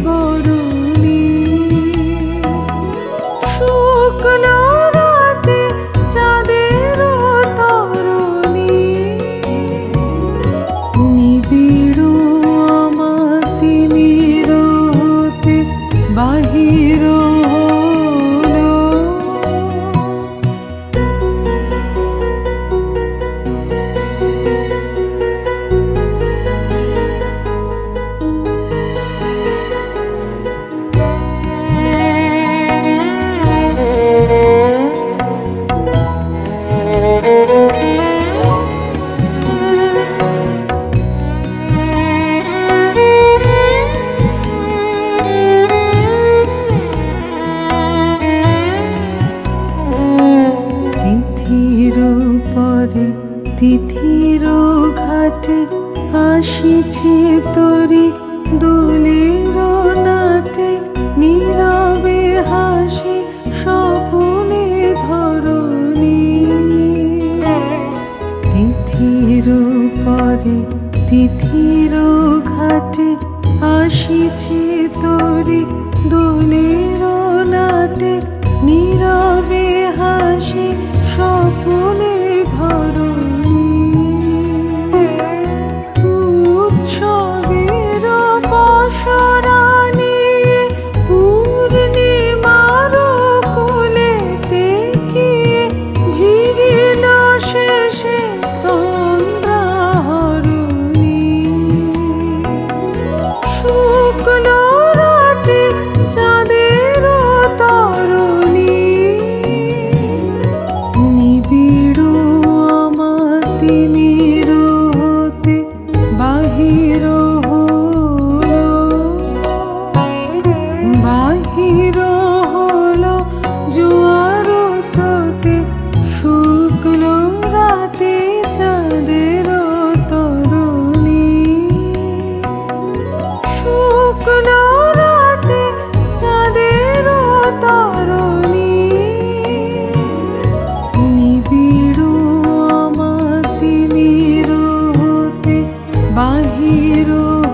বরণী। শুকনো রাতে চাঁদের তরণী, নিবিড় আমার তিমির হতে বাহির হলো। পরে তিথির ঘাটে আসিছে তোরি দোলের নাটে, নীরবে হাসি স্বপনে ধরণী। তিথির পরে তিথির ঘাটে আসিছে তোরি দোলের নাটে, নীরবে হাসি স্বপনে ধরণী। উৎসবের পসরা নিয়ে পূর্ণিমার কোলেতে গিয়ে ভিড়িল শেষে তন্দ্রাহরণী। শুকনো রাতে চাঁদের তরণী, নিবিড় আমার তিমির হতে বাহির হলো। বাহির হলো জোয়ার স্রোতে, শুকনো রাতে চাঁদের তরণী। শুকনো রাতে চাঁদের তরণী, নিবিড় আমার তিমির হতে বাহির